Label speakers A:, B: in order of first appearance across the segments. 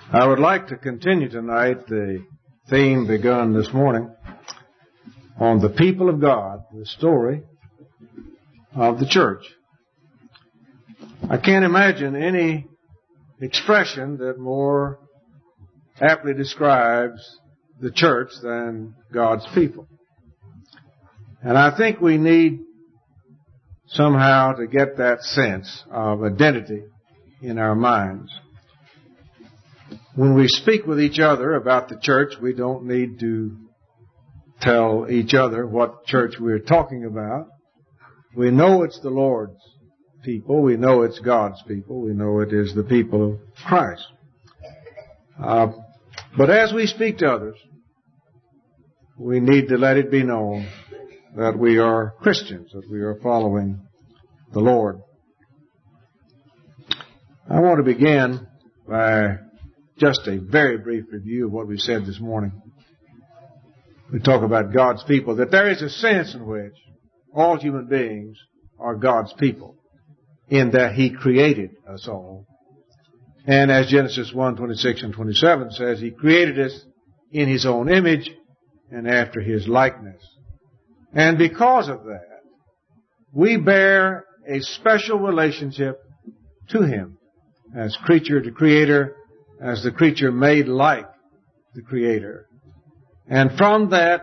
A: I would like to continue tonight the theme begun this morning on the people of God, the story of the church. I can't imagine any expression that more aptly describes the church than God's people. And I think we need somehow to get that sense of identity in our minds. When we speak with each other about the church, we don't need to tell each other what church we're talking about. We know it's the Lord's people. We know it's God's people. We know it is the people of Christ. But as we speak to others, we need to let it be known that we are Christians, that we are following the Lord. I want to begin by just a very brief review of what we said this morning. We talk about God's people, that there is a sense in which all human beings are God's people, in that He created us all. And as Genesis 1:26 and 27 says, He created us in His own image and after His likeness. And because of that, we bear a special relationship to Him as creature to Creator, as the creature made like the Creator. And from that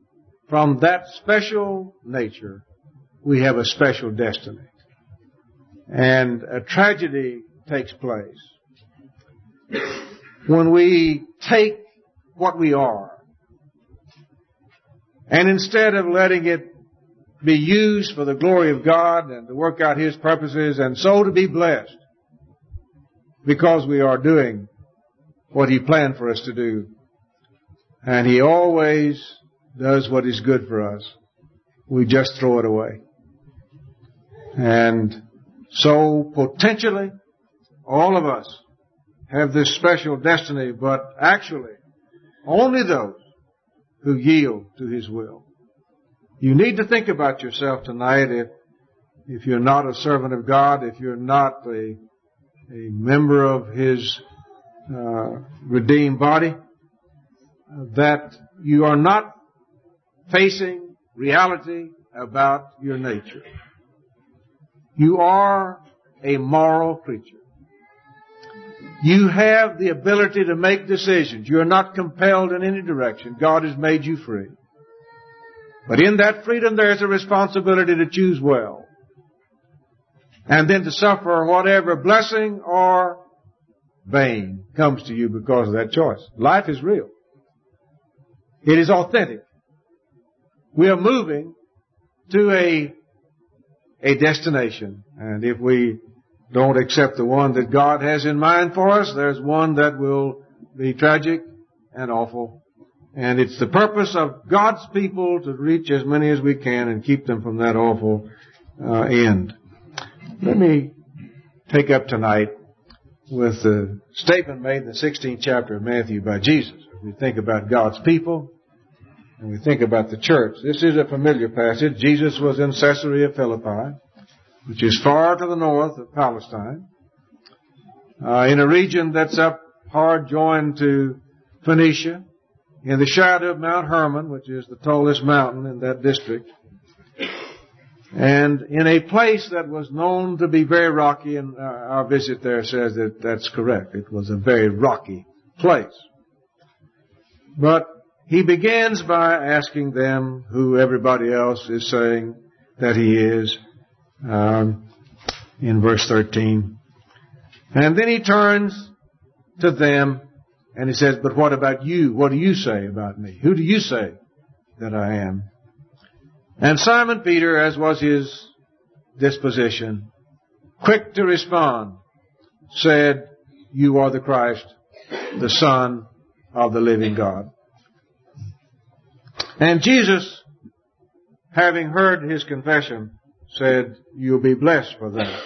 A: special nature, we have a special destiny. And a tragedy takes place when we take what we are, and instead of letting it be used for the glory of God and to work out His purposes and so to be blessed because we are doing what He planned for us to do. And He always does what is good for us. We just throw it away. And so potentially all of us have this special destiny, but actually only those who yield to His will. You need to think about yourself tonight if you're not a servant of God, if you're not a member of His redeemed body, that you are not facing reality about your nature. You are a moral creature. You have the ability to make decisions. You are not compelled in any direction. God has made you free. But in that freedom there is a responsibility to choose well. And then to suffer whatever blessing or bane comes to you because of that choice. Life is real. It is authentic. We are moving to a destination. And if we don't accept the one that God has in mind for us, there's one that will be tragic and awful. And it's the purpose of God's people to reach as many as we can and keep them from that awful end. Let me take up tonight with the statement made in the 16th chapter of Matthew by Jesus. We think about God's people and we think about the church. This is a familiar passage. Jesus was in Caesarea Philippi, which is far to the north of Palestine, in a region that's up hard joined to Phoenicia, in the shadow of Mount Hermon, which is the tallest mountain in that district, and in a place that was known to be very rocky, and our visit there says that that's correct. It was a very rocky place. But He begins by asking them who everybody else is saying that He is, in verse 13. And then He turns to them and He says, but what about you? What do you say about me? Who do you say that I am? And Simon Peter, as was his disposition, quick to respond, said, you are the Christ, the Son of the living God. And Jesus, having heard his confession, said, you'll be blessed for that.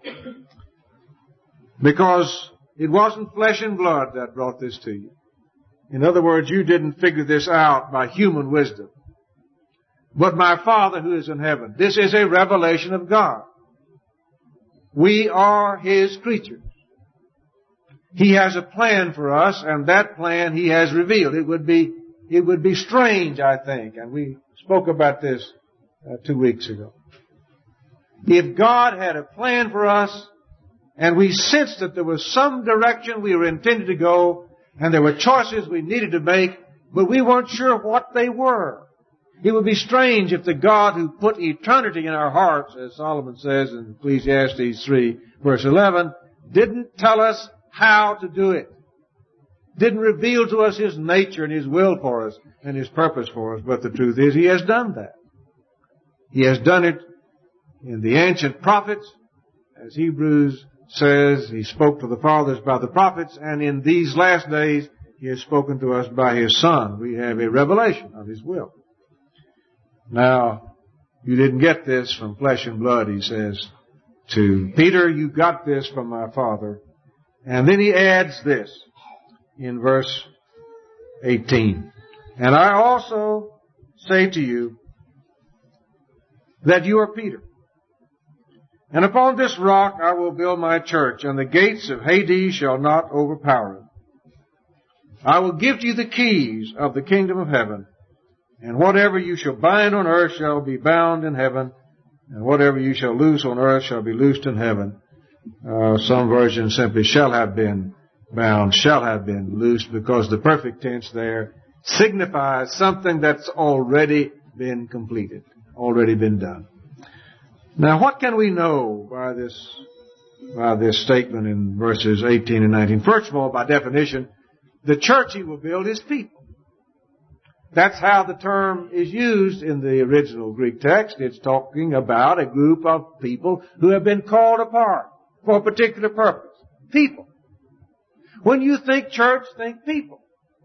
A: Because it wasn't flesh and blood that brought this to you. In other words, you didn't figure this out by human wisdom, but my Father who is in heaven. This is a revelation of God. We are His creatures. He has a plan for us, and that plan He has revealed. It would be strange, I think, and we spoke about this 2 weeks ago. If God had a plan for us, and we sensed that there was some direction we were intended to go, and there were choices we needed to make, but we weren't sure what they were. It would be strange if the God who put eternity in our hearts, as Solomon says in Ecclesiastes 3, verse 11, didn't tell us how to do it. Didn't reveal to us His nature and His will for us and His purpose for us. But the truth is, He has done that. He has done it in the ancient prophets. As Hebrews says, He spoke to the fathers by the prophets, and in these last days, He has spoken to us by His Son. We have a revelation of His will. Now, you didn't get this from flesh and blood, He says to Peter, you got this from my Father. And then He adds this in verse 18. And I also say to you that you are Peter. And upon this rock I will build my church, and the gates of Hades shall not overpower it. I will give to you the keys of the kingdom of heaven, and whatever you shall bind on earth shall be bound in heaven, and whatever you shall loose on earth shall be loosed in heaven. Some versions simply shall have been bound, shall have been loosed, because the perfect tense there signifies something that's already been completed, already been done. Now, what can we know by this statement in verses 18 and 19? First of all, by definition, the church He will build is people. That's how the term is used in the original Greek text. It's talking about a group of people who have been called apart for a particular purpose. People. When you think church, think people.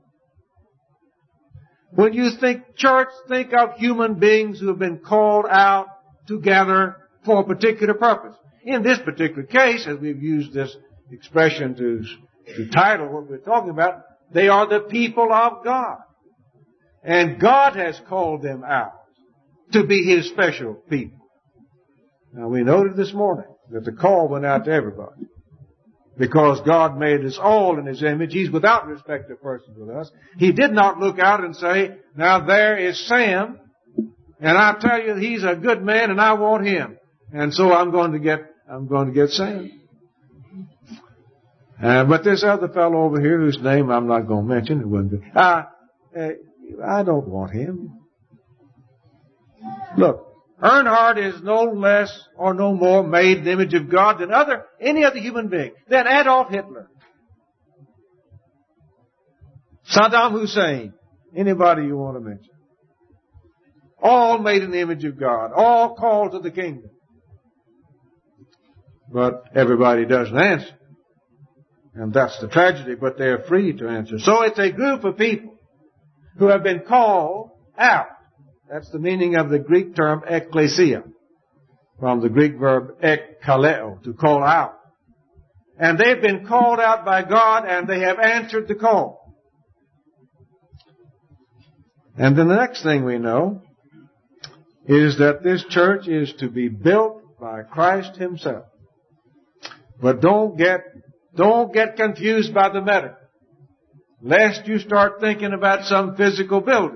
A: When you think church, think of human beings who have been called out together for a particular purpose. In this particular case, as we've used this expression to title what we're talking about, they are the people of God. And God has called them out to be His special people. Now, we noted this morning that the call went out to everybody. Because God made us all in His image. He's without respect of persons with us. He did not look out and say, now there is Sam, and I tell you he's a good man and I want him. And so I'm going to get Sam. But this other fellow over here, whose name I'm not going to mention, it wouldn't be. I don't want him. Look, Earnhardt is no less or no more made in the image of God than any other human being, than Adolf Hitler, Saddam Hussein, anybody you want to mention. All made in the image of God, all called to the kingdom. But everybody doesn't answer. And that's the tragedy, but they're free to answer. So it's a group of people who have been called out. That's the meaning of the Greek term ekklesia, from the Greek verb ekkaleo, to call out. And they've been called out by God, and they have answered the call. And then the next thing we know is that this church is to be built by Christ Himself. But don't get confused by the metaphor, lest you start thinking about some physical building.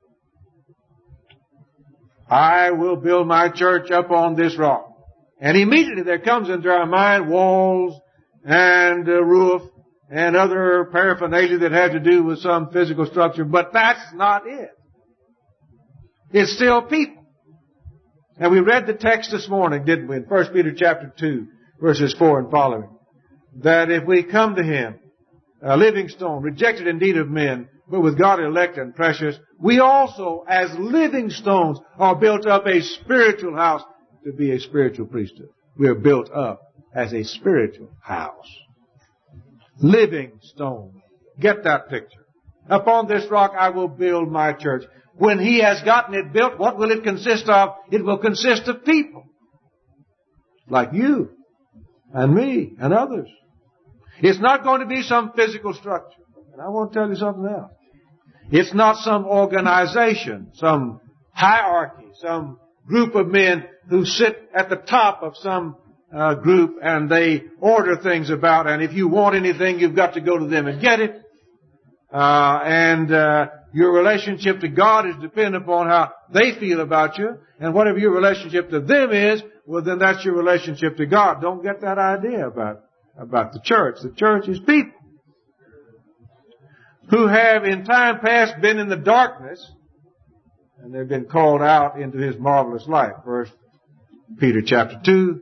A: I will build my church up on this rock. And immediately there comes into our mind walls and a roof and other paraphernalia that have to do with some physical structure. But that's not it. It's still people. And we read the text this morning, didn't we, in 1 Peter chapter 2, verses 4 and following, that if we come to Him, a living stone, rejected indeed of men, but with God elect and precious, we also, as living stones, are built up a spiritual house to be a spiritual priesthood. We are built up as a spiritual house. Living stone. Get that picture. Upon this rock I will build my church. When He has gotten it built, what will it consist of? It will consist of people. Like you and me and others. It's not going to be some physical structure. And I want to tell you something else. It's not some organization, some hierarchy, some group of men who sit at the top of some group, and they order things about, and if you want anything, you've got to go to them and get it. Your relationship to God is dependent upon how they feel about you, and whatever your relationship to them is, well, then that's your relationship to God. Don't get that idea about the church. The church is people who have in time past been in the darkness, and they've been called out into His marvelous light. 1 Peter chapter 2,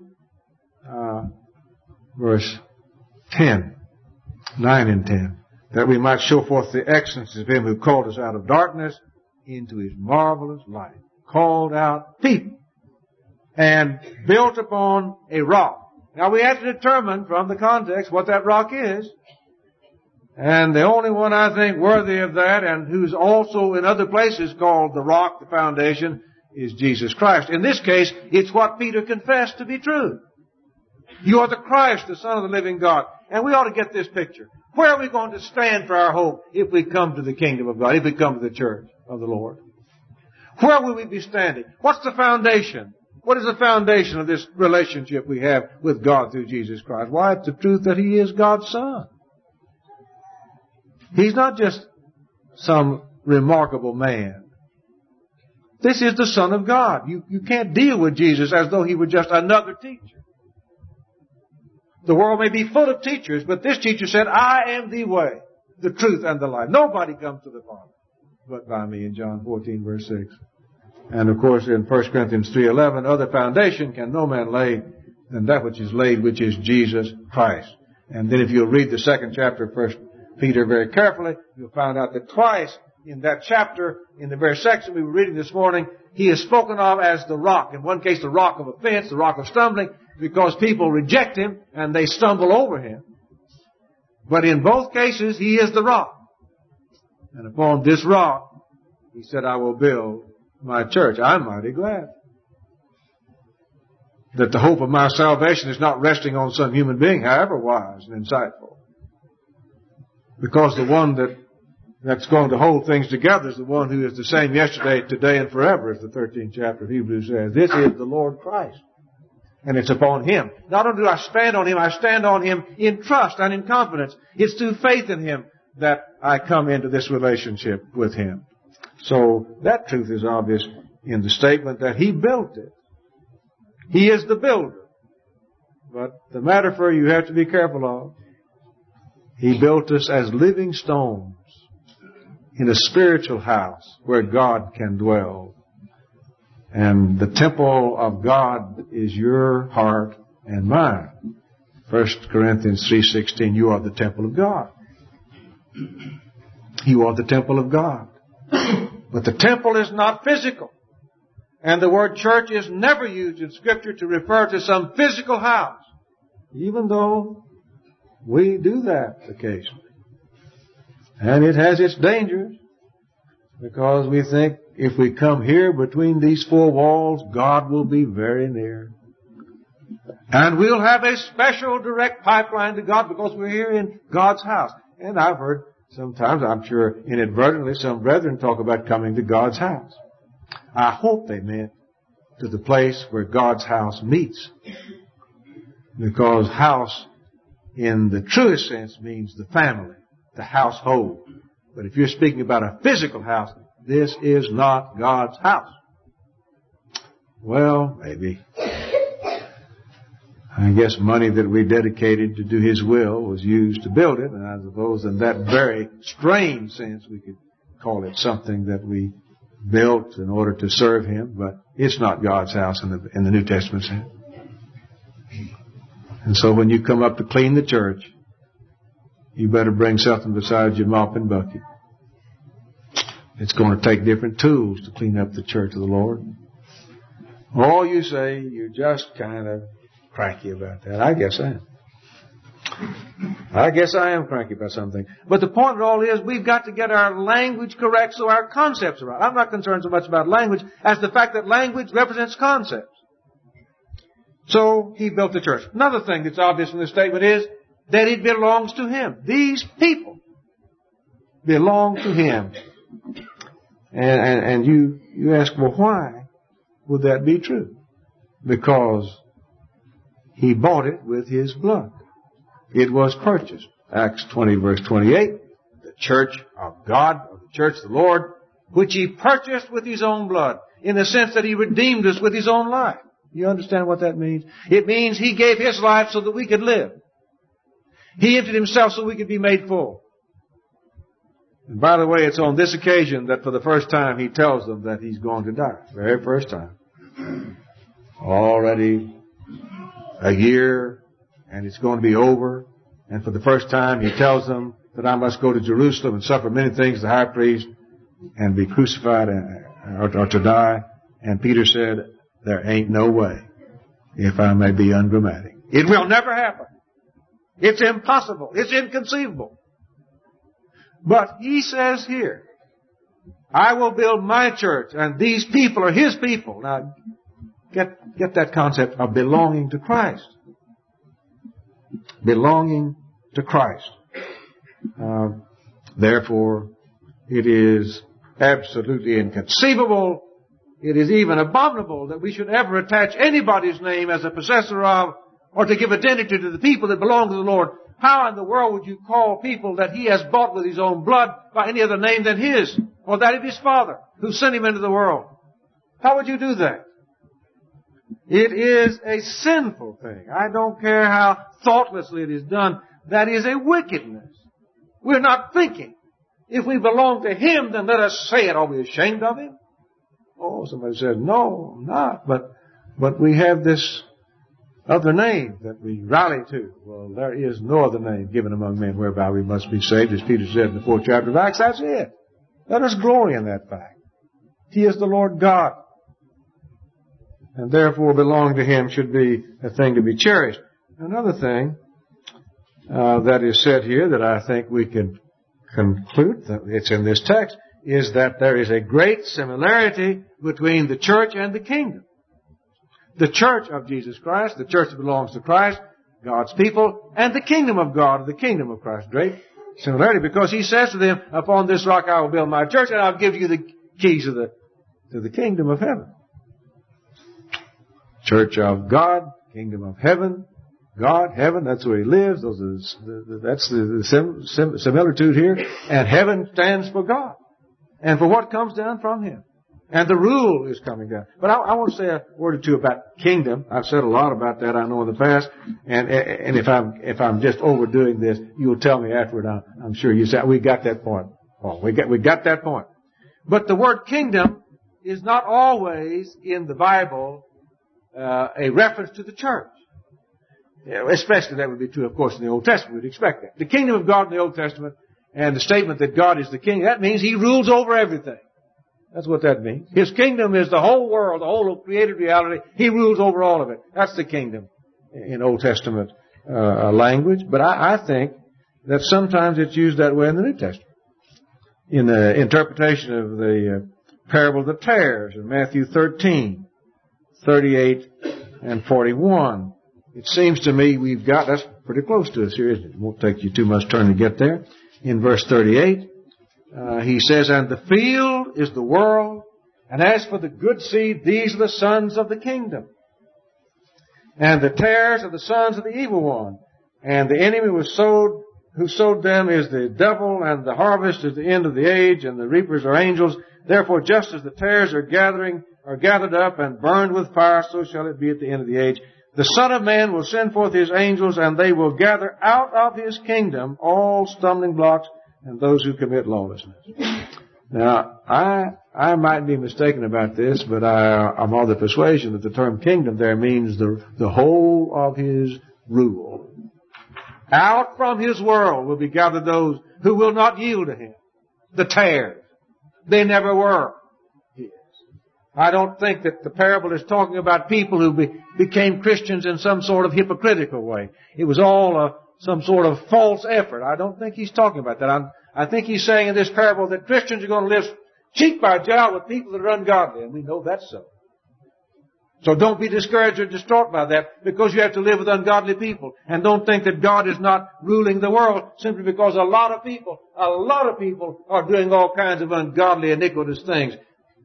A: verse 10, 9 and 10. That we might show forth the excellencies of Him who called us out of darkness into His marvelous light. Called out people. And built upon a rock. Now we have to determine from the context what that rock is. And the only one I think worthy of that, and who's also in other places called the rock, the foundation, is Jesus Christ. In this case, it's what Peter confessed to be true. You are the Christ, the Son of the living God. And we ought to get this picture. Where are we going to stand for our hope if we come to the kingdom of God, if we come to the church of the Lord? Where will we be standing? What's the foundation? What is the foundation of this relationship we have with God through Jesus Christ? Why, it's the truth that He is God's Son. He's not just some remarkable man. This is the Son of God. You can't deal with Jesus as though He were just another teacher. The world may be full of teachers, but this teacher said, I am the way, the truth, and the life. Nobody comes to the Father but by me, in John 14, verse 6. And of course, in 1 Corinthians 3:11, other foundation can no man lay than that which is laid, which is Jesus Christ. And then if you'll read the second chapter of 1 Peter very carefully, you'll find out that twice in that chapter, in the very section we were reading this morning, he is spoken of as the rock. In one case, the rock of offense, the rock of stumbling, because people reject Him and they stumble over Him. But in both cases, He is the rock. And upon this rock, He said, I will build my church. I'm mighty glad that the hope of my salvation is not resting on some human being, however wise and insightful. Because the one that's going to hold things together is the one who is the same yesterday, today, and forever, as the 13th chapter of Hebrews says. This is the Lord Christ. And it's upon Him. Not only do I stand on Him, I stand on Him in trust and in confidence. It's through faith in Him that I come into this relationship with Him. So that truth is obvious in the statement that He built it. He is the builder. But the metaphor you have to be careful of, He built us as living stones in a spiritual house where God can dwell. And the temple of God is your heart and mine. 1 Corinthians 3:16, you are the temple of God. You are the temple of God. But the temple is not physical. And the word church is never used in Scripture to refer to some physical house, even though we do that occasionally. And it has its dangers, because we think if we come here between these four walls, God will be very near. And we'll have a special direct pipeline to God because we're here in God's house. And I've heard sometimes, I'm sure inadvertently, some brethren talk about coming to God's house. I hope they meant to the place where God's house meets. Because house, in the truest sense, means the family, the household. But if you're speaking about a physical house, this is not God's house. Well, maybe. I guess money that we dedicated to do His will was used to build it, and I suppose in that very strange sense we could call it something that we built in order to serve Him, but it's not God's house in the New Testament sense. And so when you come up to clean the church, you better bring something besides your mop and bucket. It's going to take different tools to clean up the church of the Lord. Or you say you're just kind of cranky about that. I guess I am cranky about something. But the point of it all is we've got to get our language correct so our concepts are right. I'm not concerned so much about language as the fact that language represents concepts. So He built the church. Another thing that's obvious in this statement is that it belongs to Him. These people belong to Him. And you ask, well, why would that be true? Because He bought it with His blood. It was purchased. Acts 20 verse 28. The church of God, or the church of the Lord, which He purchased with His own blood, in the sense that He redeemed us with His own life. You understand what that means? It means He gave His life so that we could live. He emptied Himself so we could be made full. And by the way, it's on this occasion that for the first time He tells them that He's going to die. Very first time. Already a year, and it's going to be over. And for the first time He tells them that I must go to Jerusalem and suffer many things, the high priest, and be crucified or to die. And Peter said, there ain't no way, if I may be ungrammatic. It will never happen. It's impossible. It's inconceivable. But He says here, I will build my church, and these people are His people. Now, get that concept of belonging to Christ. Belonging to Christ. Therefore, it is absolutely inconceivable. It is even abominable that we should ever attach anybody's name as a possessor of, or to give identity to the people that belong to the Lord. How in the world would you call people that He has bought with His own blood by any other name than His, or that of His Father, who sent Him into the world? How would you do that? It is a sinful thing. I don't care how thoughtlessly it is done. That is a wickedness. We're not thinking. If we belong to Him, then let us say it. Are we ashamed of Him? Oh, somebody says, no, I'm not. But we have this other name that we rally to. Well, there is no other name given among men whereby we must be saved, as Peter said in the 4th chapter of Acts. That's it. Let us glory in that fact. He is the Lord God. And therefore belonging to Him should be a thing to be cherished. Another thing that is said here that I think we can conclude, that it's in this text, is that there is a great similarity between the church and the kingdom. The church of Jesus Christ, the church that belongs to Christ, God's people, and the kingdom of God, or the kingdom of Christ. Great similarity, because He says to them, upon this rock I will build my church, and I'll give you the keys to the kingdom of heaven. Church of God, kingdom of heaven, God, heaven, that's where He lives. That's the similitude here. And heaven stands for God, and for what comes down from Him. And the rule is coming down. But I want to say a word or two about kingdom. I've said a lot about that, I know, in the past. And if I'm just overdoing this, you'll tell me afterward. I'm sure you say, we got that point. Oh, we got that point. But the word kingdom is not always in the Bible a reference to the church. Especially that would be true, of course, in the Old Testament. We'd expect that. The kingdom of God in the Old Testament and the statement that God is the king, that means He rules over everything. That's what that means. His kingdom is the whole world, the whole of created reality. He rules over all of it. That's the kingdom in Old Testament language. But I think that sometimes it's used that way in the New Testament. In the interpretation of the parable of the tares in Matthew 13, 38 and 41. It seems to me that's pretty close to us here, isn't it? It won't take you too much turn to get there. In verse 38, He says, and the field is the world, and as for the good seed, these are the sons of the kingdom. And the tares are the sons of the evil one. And the enemy who sowed them is the devil, and the harvest is the end of the age, and the reapers are angels. Therefore, just as the tares are gathered up and burned with fire, so shall it be at the end of the age. The Son of Man will send forth His angels, and they will gather out of His kingdom all stumbling blocks and those who commit lawlessness. Now, I might be mistaken about this, but I'm of the persuasion that the term kingdom there means the whole of His rule. Out from His world will be gathered those who will not yield to Him. The tares. They never were. I don't think that the parable is talking about people who became Christians in some sort of hypocritical way. It was all some sort of false effort. I don't think He's talking about that. I think He's saying in this parable that Christians are going to live cheek by jowl with people that are ungodly, and we know that's so. So don't be discouraged or distraught by that, because you have to live with ungodly people. And don't think that God is not ruling the world simply because a lot of people are doing all kinds of ungodly, iniquitous things.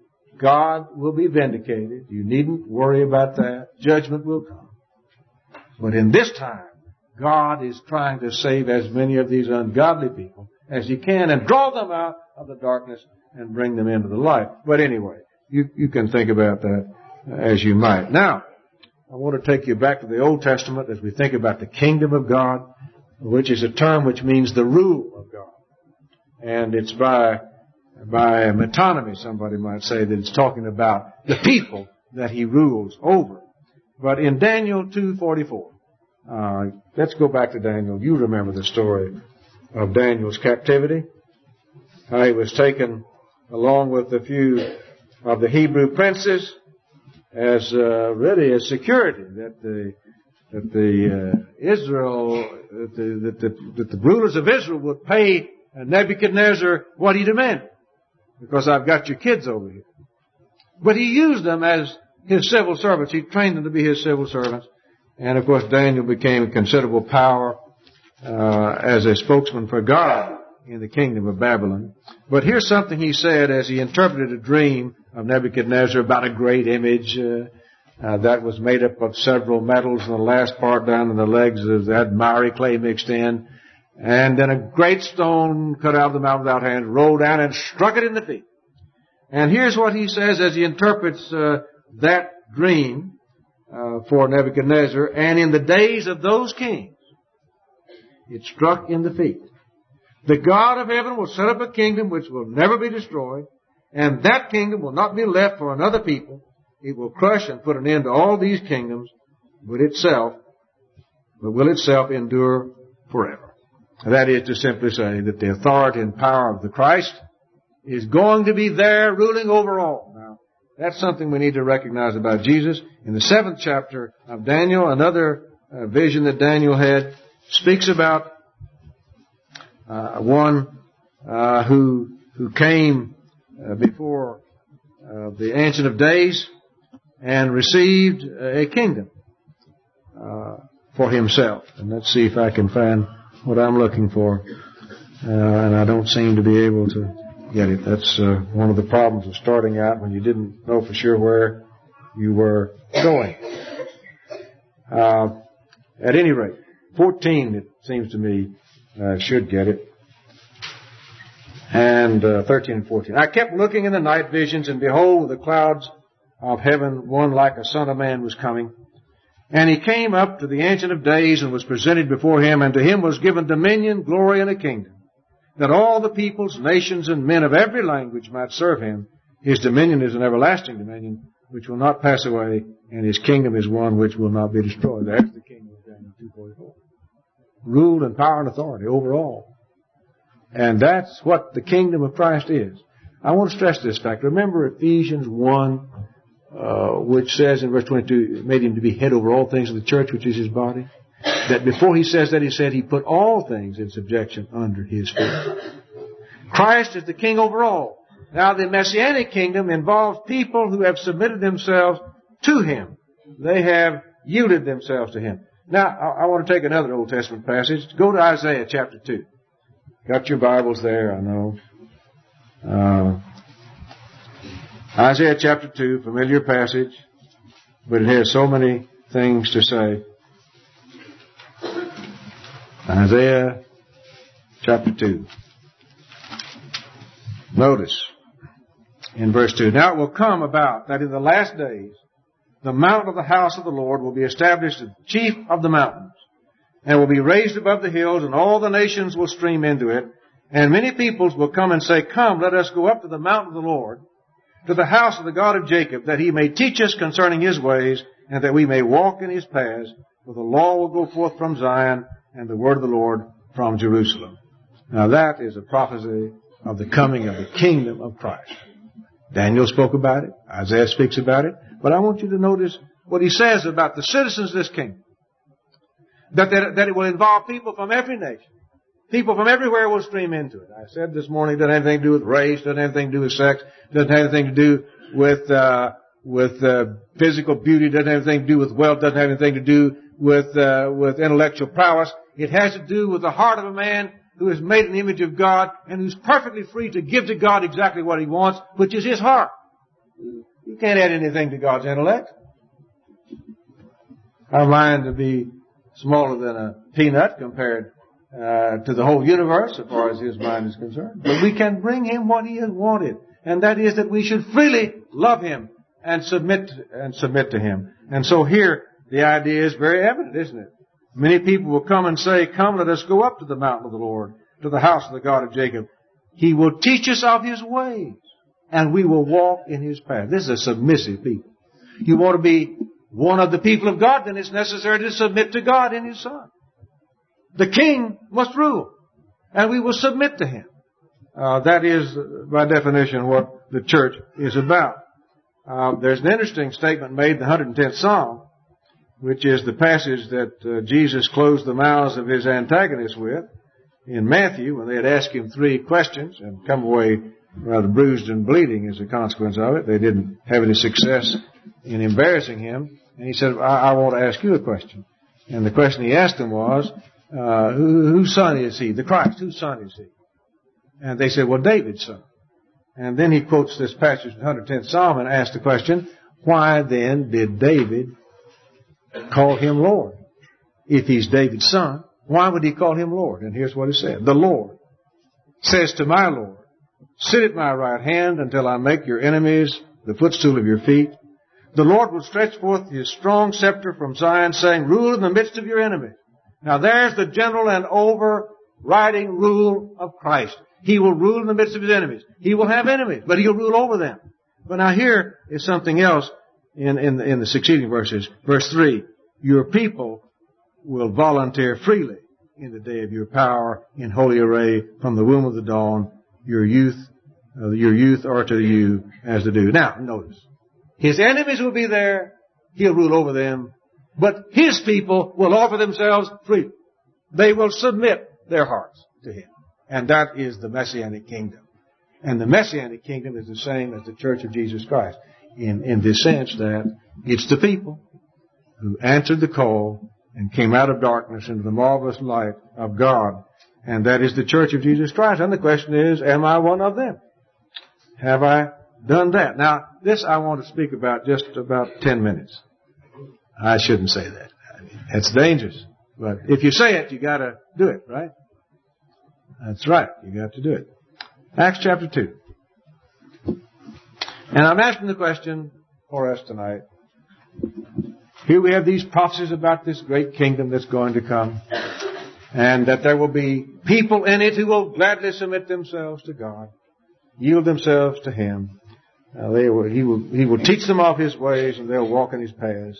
A: God will be vindicated. You needn't worry about that. Judgment will come. But in this time, God is trying to save as many of these ungodly people as He can and draw them out of the darkness and bring them into the light. But anyway, you can think about that as you might. Now, I want to take you back to the Old Testament as we think about the kingdom of God, which is a term which means the rule of God. And it's by metonymy, somebody might say, that it's talking about the people that He rules over. But in Daniel 2:44, let's go back to Daniel. You remember the story of Daniel's captivity. How he was taken along with a few of the Hebrew princes as really as security that the rulers of Israel would pay Nebuchadnezzar what he demanded, because I've got your kids over here. But he used them as his civil servants. He trained them to be his civil servants. And of course Daniel became a considerable power as a spokesman for God in the kingdom of Babylon. But here's something he said as he interpreted a dream of Nebuchadnezzar about a great image that was made up of several metals, and the last part down in the legs had miry clay mixed in. And then a great stone cut out of the mountain without hands rolled down and struck it in the feet. And here's what he says as he interprets that dream for Nebuchadnezzar. And in the days of those kings, it struck in the feet. The God of heaven will set up a kingdom which will never be destroyed, and that kingdom will not be left for another people. It will crush and put an end to all these kingdoms, but will itself endure forever. That is to simply say that the authority and power of the Christ is going to be there ruling over all. Now, that's something we need to recognize about Jesus. In the 7th chapter of Daniel, another vision that Daniel had speaks about one who came before the Ancient of Days and received a kingdom for himself. And let's see if I can find what I'm looking for. And I don't seem to be able to get it. That's one of the problems of starting out when you didn't know for sure where you were going. At any rate, 14, it seems to me, should get it. And 13 and 14. I kept looking in the night visions, and behold, with the clouds of heaven, one like a son of man was coming. And he came up to the Ancient of Days and was presented before him, and to him was given dominion, glory, and a kingdom, that all the peoples, nations, and men of every language might serve him. His dominion is an everlasting dominion, which will not pass away, and his kingdom is one which will not be destroyed. That's the kingdom of Daniel 2:44. Rule and power and authority over all. And that's what the kingdom of Christ is. I want to stress this fact. Remember Ephesians 1, which says in verse 22, made him to be head over all things of the church, which is his body. That before he says that, he said he put all things in subjection under his feet. Christ is the king over all. Now the Messianic kingdom involves people who have submitted themselves to him. They have yielded themselves to him. Now, I want to take another Old Testament passage. Go to Isaiah chapter 2. Got your Bibles there, I know. Isaiah chapter 2, familiar passage, but it has so many things to say. Isaiah chapter 2. Notice in verse 2, now it will come about that in the last days the mountain of the house of the Lord will be established as chief of the mountains, and will be raised above the hills, and all the nations will stream into it. And many peoples will come and say, come, let us go up to the mountain of the Lord, to the house of the God of Jacob, that he may teach us concerning his ways, and that we may walk in his paths. For the law will go forth from Zion, and the word of the Lord from Jerusalem. Now that is a prophecy of the coming of the kingdom of Christ. Daniel spoke about it. Isaiah speaks about it. But I want you to notice what he says about the citizens of this kingdom. That it will involve people from every nation. People from everywhere will stream into it. I said this morning it doesn't have anything to do with race, doesn't have anything to do with sex, doesn't have anything to do with physical beauty, doesn't have anything to do with wealth, doesn't have anything to do with intellectual prowess. It has to do with the heart of a man who is made in the image of God and who's perfectly free to give to God exactly what he wants, which is his heart. You can't add anything to God's intellect. Our mind to be smaller than a peanut compared to the whole universe as far as his mind is concerned. But we can bring him what he has wanted, and that is that we should freely love him and submit to him. And so here the idea is very evident, isn't it? Many people will come and say, "Come, let us go up to the mountain of the Lord, to the house of the God of Jacob. He will teach us of his ways, and we will walk in his path." This is a submissive people. You want to be one of the people of God, then it's necessary to submit to God in his Son. The king must rule, and we will submit to him. That is, by definition, what the church is about. There's an interesting statement made in the 110th Psalm, which is the passage that Jesus closed the mouths of his antagonists with in Matthew, when they had asked him 3 questions and come away rather bruised and bleeding as a consequence of it. They didn't have any success in embarrassing him. And he said, I want to ask you a question. And the question he asked them was, whose son is he? The Christ, whose son is he? And they said, well, David's son. And then he quotes this passage in the 110th Psalm and asks the question, why then did David call him Lord? If he's David's son, why would he call him Lord? And here's what he said. The Lord says to my Lord, sit at my right hand until I make your enemies the footstool of your feet. The Lord will stretch forth his strong scepter from Zion, saying, rule in the midst of your enemies. Now there's the general and overriding rule of Christ. He will rule in the midst of his enemies. He will have enemies, but he'll rule over them. But now here is something else in the succeeding verses. Verse 3, your people will volunteer freely in the day of your power in holy array from the womb of the dawn. Your youth are to you as the dew. Now, notice. His enemies will be there. He'll rule over them. But his people will offer themselves freely. They will submit their hearts to him. And that is the Messianic kingdom. And the Messianic kingdom is the same as the Church of Jesus Christ in the sense that it's the people who answered the call and came out of darkness into the marvelous light of God. And that is the Church of Jesus Christ. And the question is, am I one of them? Have I done that? Now, this I want to speak about just about 10 minutes. I shouldn't say that. It's dangerous. But if you say it, you got to do it, right? That's right. You got to do it. Acts chapter 2. And I'm asking the question for us tonight. Here we have these prophecies about this great kingdom that's going to come. And that there will be people in it who will gladly submit themselves to God. Yield themselves to him. He will teach them of his ways and they'll walk in his paths.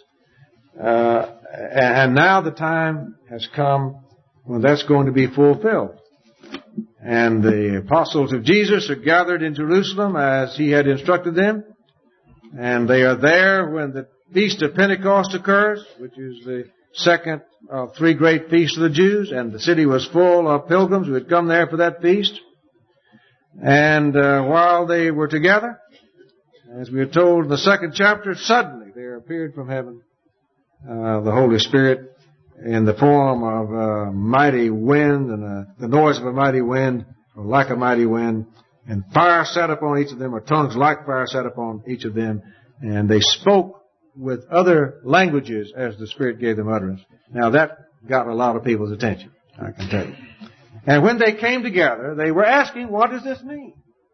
A: And now the time has come when that's going to be fulfilled. And the apostles of Jesus are gathered in Jerusalem as he had instructed them. And they are there when the Feast of Pentecost occurs, which is the second of 3 great feasts of the Jews. And the city was full of pilgrims who had come there for that feast. And while they were together, as we are told in the 2nd chapter, suddenly there appeared from heaven the Holy Spirit in the form of a mighty wind and the noise of a mighty wind, or like a mighty wind, and fire sat upon each of them, or tongues like fire sat upon each of them, and they spoke with other languages as the Spirit gave them utterance. Now that got a lot of people's attention, I can tell you. And when they came together, they were asking, what does this mean?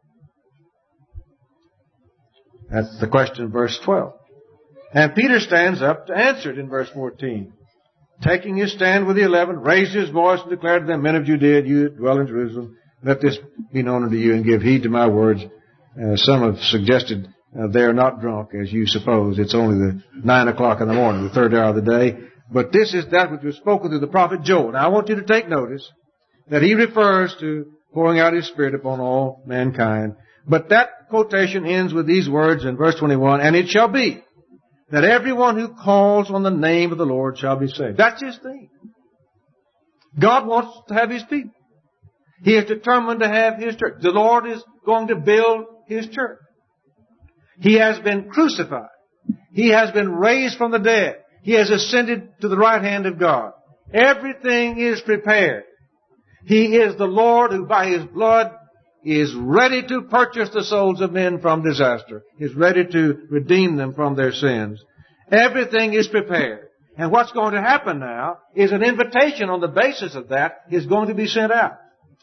A: That's the question in verse 12. And Peter stands up to answer it in verse 14. Taking his stand with the 11, raised his voice and declared to them, men of Judea, you that dwell in Jerusalem, let this be known unto you and give heed to my words. Some have suggested they are not drunk, as you suppose. It's only the 9 o'clock in the morning, the 3rd hour of the day. But this is that which was spoken through the prophet Joel. Now I want you to take notice that he refers to pouring out his Spirit upon all mankind. But that quotation ends with these words in verse 21, and it shall be that everyone who calls on the name of the Lord shall be saved. That's his thing. God wants to have his people. He is determined to have his church. The Lord is going to build his church. He has been crucified. He has been raised from the dead. He has ascended to the right hand of God. Everything is prepared. He is the Lord who by his blood is ready to purchase the souls of men from disaster. Is ready to redeem them from their sins. Everything is prepared. And what's going to happen now is an invitation on the basis of that is going to be sent out.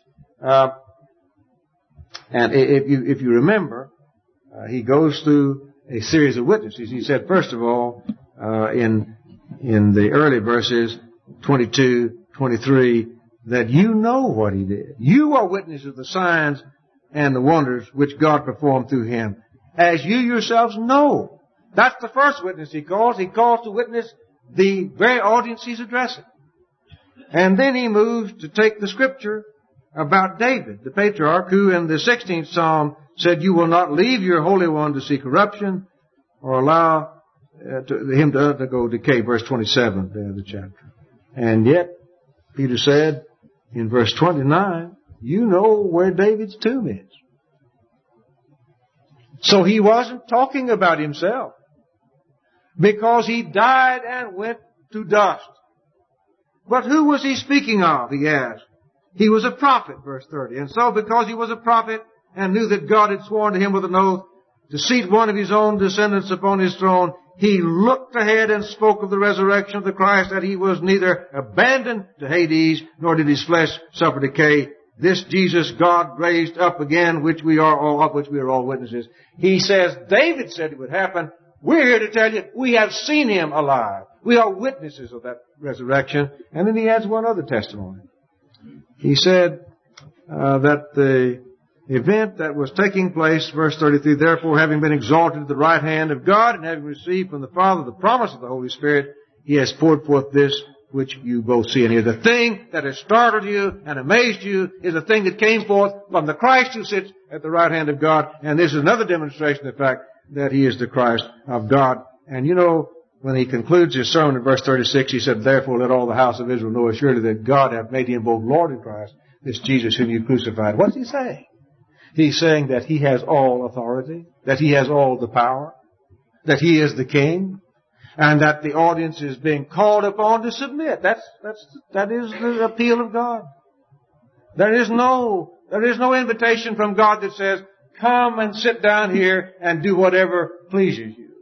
A: And if you remember, he goes through a series of witnesses. He said, first of all, in the early verses, 22, 23, that you know what he did. You are witnesses of the signs and the wonders which God performed through him, as you yourselves know. That's the first witness he calls. He calls to witness the very audience he's addressing. And then he moves to take the scripture about David, the patriarch, who in the 16th Psalm said, you will not leave your Holy One to see corruption or allow him to undergo decay, verse 27 of the chapter. And yet, Peter said in verse 29, you know where David's tomb is. So he wasn't talking about himself, because he died and went to dust. But who was he speaking of, he asked. He was a prophet, verse 30. And so because he was a prophet and knew that God had sworn to him with an oath to seat one of his own descendants upon his throne, he looked ahead and spoke of the resurrection of the Christ, that he was neither abandoned to Hades, nor did his flesh suffer decay. This Jesus God raised up again, of which we are all witnesses. He says, David said it would happen. We're here to tell you, we have seen him alive. We are witnesses of that resurrection. And then he adds one other testimony. He said that the event that was taking place, verse 33, therefore having been exalted to the right hand of God and having received from the Father the promise of the Holy Spirit, he has poured forth this which you both see and hear. The thing that has startled you and amazed you is the thing that came forth from the Christ who sits at the right hand of God. And this is another demonstration of the fact that he is the Christ of God. And you know, when he concludes his sermon in verse 36, he said, therefore let all the house of Israel know assuredly that God hath made him both Lord and Christ, this Jesus whom you crucified. What's he saying? He's saying that he has all authority, that he has all the power, that he is the king, and that the audience is being called upon to submit. That is the appeal of God. There is no invitation from God that says, come and sit down here and do whatever pleases you.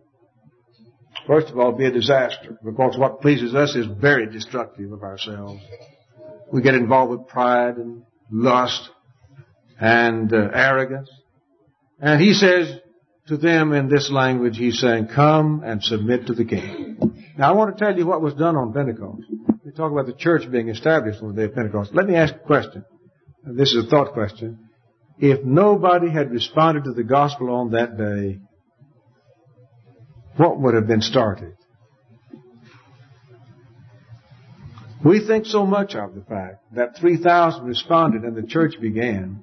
A: First of all, it'd be a disaster, because what pleases us is very destructive of ourselves. We get involved with pride and lust and arrogance. And he says to them in this language, he's saying, come and submit to the king. Now I want to tell you what was done on Pentecost. We talk about the church being established on the day of Pentecost. Let me ask a question. This is a thought question. If nobody had responded to the gospel on that day, what would have been started? We think so much of the fact that 3,000 responded and the church began.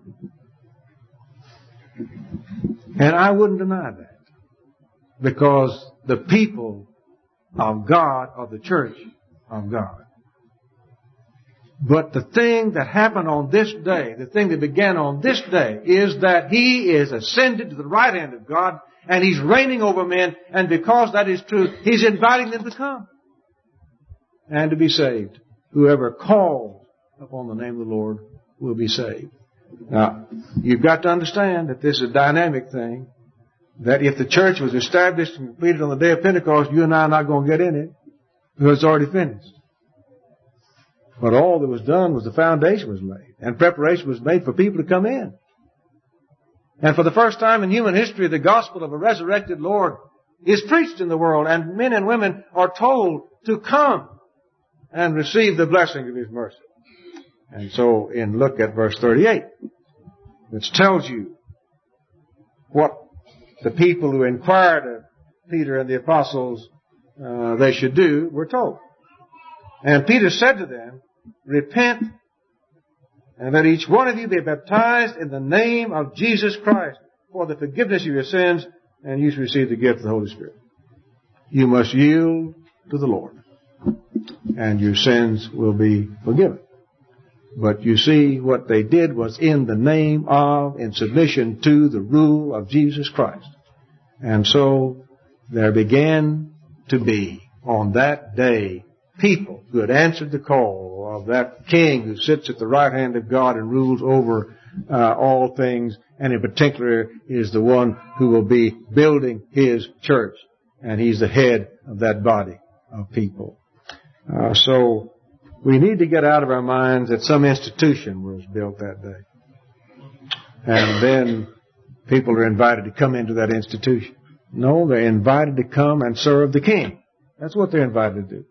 A: And I wouldn't deny that, because the people of God are the church of God. But the thing that happened on this day, the thing that began on this day, is that he is ascended to the right hand of God, and he's reigning over men, and because that is true, he's inviting them to come and to be saved. Whoever calls upon the name of the Lord will be saved. Now, you've got to understand that this is a dynamic thing, that if the church was established and completed on the day of Pentecost, you and I are not going to get in it, because it's already finished. But all that was done was the foundation was laid, and preparation was made for people to come in. And for the first time in human history, the gospel of a resurrected Lord is preached in the world, and men and women are told to come and receive the blessing of his mercy. And so, look at verse 38, which tells you what the people who inquired of Peter and the apostles they should do were told. And Peter said to them, repent, and let each one of you be baptized in the name of Jesus Christ for the forgiveness of your sins, and you shall receive the gift of the Holy Spirit. You must yield to the Lord, and your sins will be forgiven. But you see, what they did was in the name of, in submission to the rule of Jesus Christ. And so there began to be, on that day, people who had answered the call of that king who sits at the right hand of God and rules over all things, and in particular is the one who will be building his church, and he's the head of that body of people. So we need to get out of our minds that some institution was built that day. And then people are invited to come into that institution. No, they're invited to come and serve the King. That's what they're invited to do.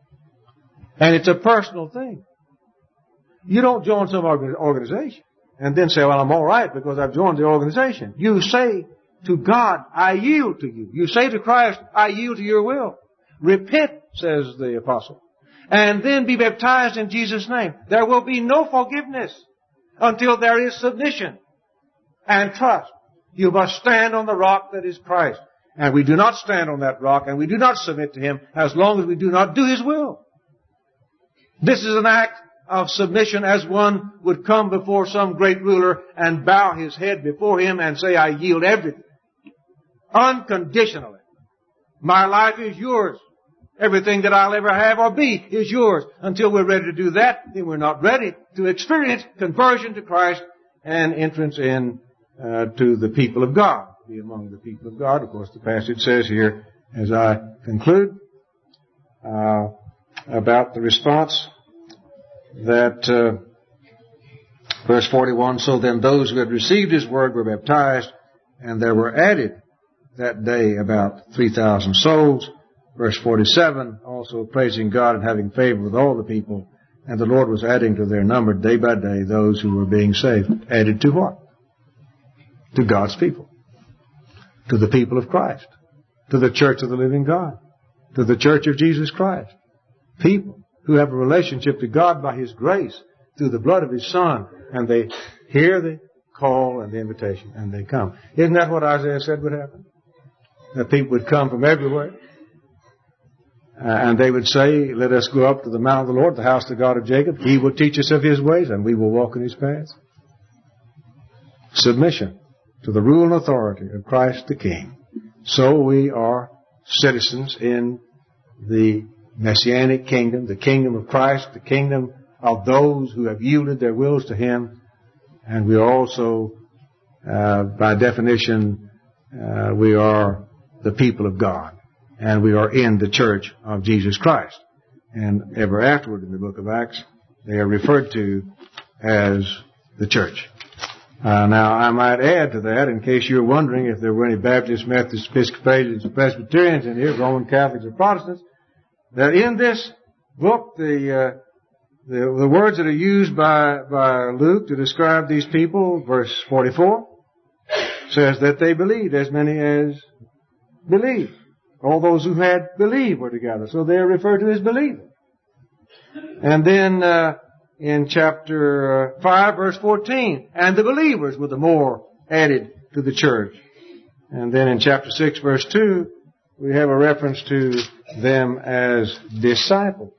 A: And it's a personal thing. You don't join some organization and then say, well, I'm all right because I've joined the organization. You say to God, I yield to you. You say to Christ, I yield to your will. Repent, says the apostle, and then be baptized in Jesus' name. There will be no forgiveness until there is submission and trust. You must stand on the rock that is Christ. And we do not stand on that rock and we do not submit to Him as long as we do not do His will. This is an act of submission as one would come before some great ruler and bow his head before him and say, I yield everything. Unconditionally. My life is yours. Everything that I'll ever have or be is yours. Until we're ready to do that, then we're not ready to experience conversion to Christ and entrance in to the people of God. Be among the people of God. Of course, the passage says here, as I conclude, about the response that verse 41, so then those who had received His word were baptized, and there were added that day about 3,000 souls. Verse 47, also praising God and having favor with all the people, and the Lord was adding to their number day by day those who were being saved. Added to what? To God's people. To the people of Christ. To the church of the living God. To the church of Jesus Christ. People who have a relationship to God by His grace through the blood of His Son, and they hear the call and the invitation, and they come. Isn't that what Isaiah said would happen? That people would come from everywhere, and they would say, let us go up to the mount of the Lord, the house of the God of Jacob. He will teach us of His ways, and we will walk in His paths. Submission to the rule and authority of Christ the King. So we are citizens in the Messianic kingdom, the kingdom of Christ, the kingdom of those who have yielded their wills to Him. And we are also, by definition, we are the people of God. And we are in the church of Jesus Christ. And ever afterward in the book of Acts, they are referred to as the church. Now, I might add to that, in case you're wondering if there were any Baptists, Methodists, Episcopalians, Presbyterians in here, Roman Catholics or Protestants, that in this book, the words that are used by Luke to describe these people, verse 44, says that they believed, as many as believed. All those who had believed were together. So they are referred to as believers. And then in chapter 5, verse 14, and the believers were the more added to the church. And then in chapter 6, verse 2, we have a reference to them as disciples.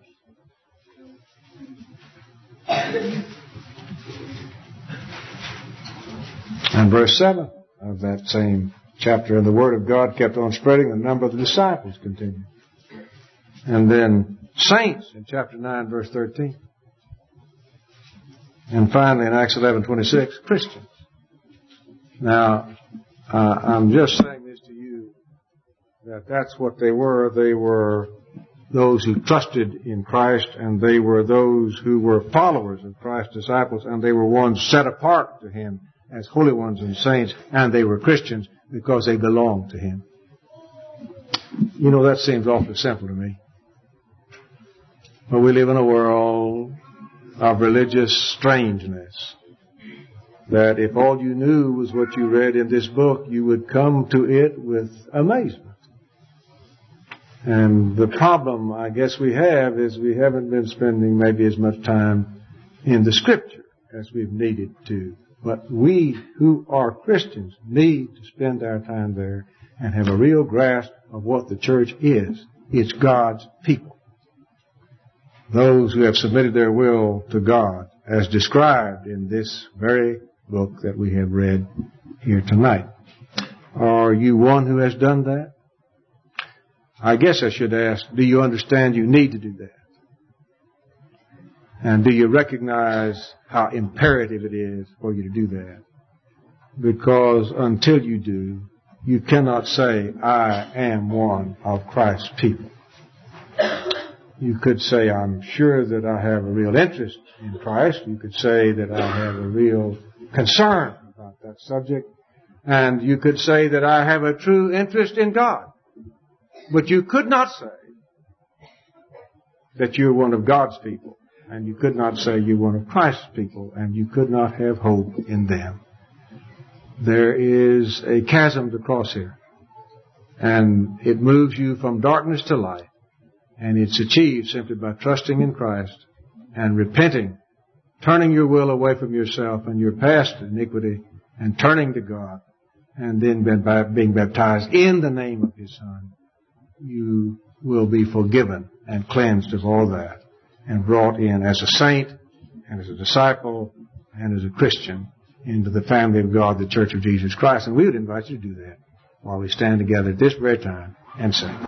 A: And verse 7 of that same chapter, and the word of God kept on spreading, the number of the disciples continued. And then saints in chapter 9, verse 13. And finally in Acts 11:26, Christians. Now, I'm just saying this to you, that that's what they were. They were those who trusted in Christ, and they were those who were followers of Christ's disciples, and they were ones set apart to Him as holy ones and saints, and they were Christians because they belonged to Him. You know, that seems awfully simple to me. But we live in a world of religious strangeness, that if all you knew was what you read in this book, you would come to it with amazement. And the problem, I guess, we have is we haven't been spending maybe as much time in the Scripture as we've needed to. But we who are Christians need to spend our time there and have a real grasp of what the church is. It's God's people. Those who have submitted their will to God, as described in this very book that we have read here tonight. Are you one who has done that? I guess I should ask, do you understand you need to do that? And do you recognize how imperative it is for you to do that? Because until you do, you cannot say, I am one of Christ's people. You could say, I'm sure that I have a real interest in Christ. You could say that I have a real concern about that subject. And you could say that I have a true interest in God. But you could not say that you're one of God's people. And you could not say you're one of Christ's people. And you could not have hope in them. There is a chasm to cross here. And it moves you from darkness to light. And it's achieved simply by trusting in Christ and repenting, turning your will away from yourself and your past iniquity and turning to God, and then being baptized in the name of His Son. You will be forgiven and cleansed of all that and brought in as a saint and as a disciple and as a Christian into the family of God, the Church of Jesus Christ. And we would invite you to do that while we stand together at this very time and sing.